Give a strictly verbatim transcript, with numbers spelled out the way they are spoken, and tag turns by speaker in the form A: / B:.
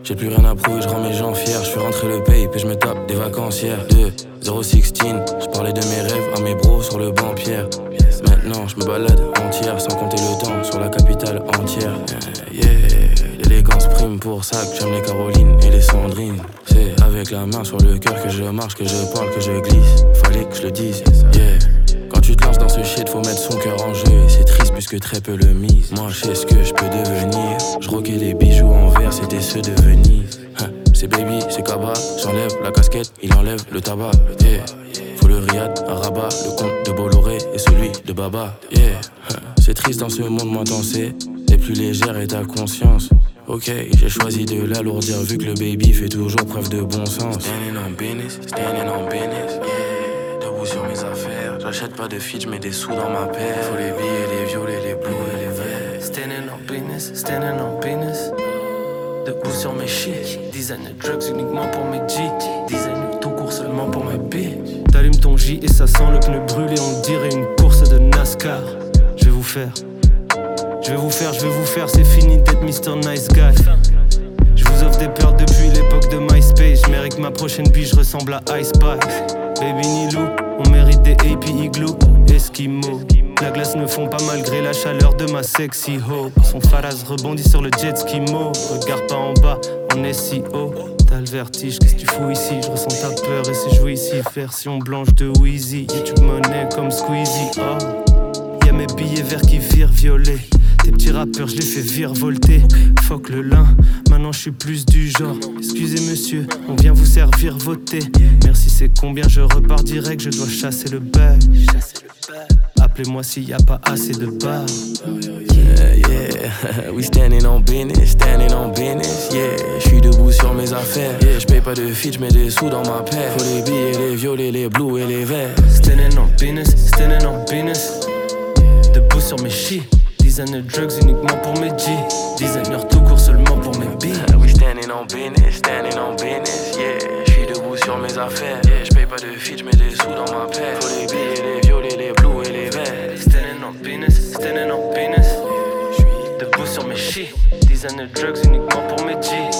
A: J'ai plus rien à prouver, je rends mes gens fiers. Je fais rentrer le paye, puis je me tape des vacancières. De zéro seize, je parlais de mes rêves à mes bros sur le banc pierre. Maintenant je me balade entière, sans compter le temps sur la capitale entière. Yeah, yeah. L'élégance prime pour ça que j'aime les Carolines et les Sandrines. C'est avec la main sur le cœur que je marche, que je parle, que je glisse. Fallait que je le dise, yeah. Quand tu te lances dans ce shit, faut mettre son cœur en jeu. Et c'est triste puisque très peu le misent. Moi je sais ce que je peux devenir. Je roquais les bijoux en verre, c'était ceux de Venise. Hein, c'est baby, c'est Kaba. J'enlève la casquette, il enlève le tabac. Yeah. Faut le riad à Rabat, le compte de Bolloré et celui de Baba. Yeah. Hein, c'est triste dans ce monde, moi t'en sais. Et plus légère est ta conscience. Ok, j'ai choisi de l'alourdir vu que le baby fait toujours preuve de bon sens. Standing on business, standing on business, yeah. Debout sur mes affaires, j'achète pas de feed, j'mets des sous dans ma paire. Faut les billets, les violets, les bleus et les verts.
B: Standing on business, standing on business. Debout sur mes shit, designer drugs uniquement pour mes G. Designer tout court seulement pour mes bitch. T'allumes ton J et ça sent le pneu brûlé, on dirait une course de NASCAR. Je vais vous faire. Je vais vous faire, je vais vous faire, c'est fini d'être mister Nice Guy. Je vous offre des peurs depuis l'époque de MySpace. Je mérite que ma prochaine biche ressemble à Ice Spice. Baby Nilou, on mérite des A P Igloo. Esquimaux, la glace me fond pas malgré la chaleur de ma sexy ho. Son Faraz rebondit sur le jet skimo. Regarde pas en bas, en S E O. T'as le vertige, qu'est-ce que tu fous ici? Je ressens ta peur et c'est joué ici. Version blanche de Wheezy, YouTube monnaie comme Squeezie. Oh, y'a mes billets verts qui virent violets. Tes petits rappeurs, je les fais virevolter. Fuck le lin, maintenant je suis plus du genre. Excusez monsieur, on vient vous servir vos thés. Merci, c'est combien? Je repars direct, je dois chasser le bag. Appelez-moi s'il y a pas assez de bars.
A: Yeah, yeah, we standing on business, standing on business, yeah. J'suis debout sur mes affaires, yeah. J'paye pas de feed, j'mets des sous dans ma paire. Faut les billets, les violets, les blues et les verts.
B: Standing on business, standing on business. Debout sur mes shit. Designer drugs uniquement pour mes G. Designer tout court seulement pour mes billes.
A: We standing on business, standing on business, yeah. J'suis debout sur mes affaires, yeah. J'paye pas de feed, j'mets des sous dans ma paire. Faut les billets, les violets, les blues et les verts.
B: Standing on business, standing on business. Debout sur mes shit. Designer drugs uniquement pour mes G.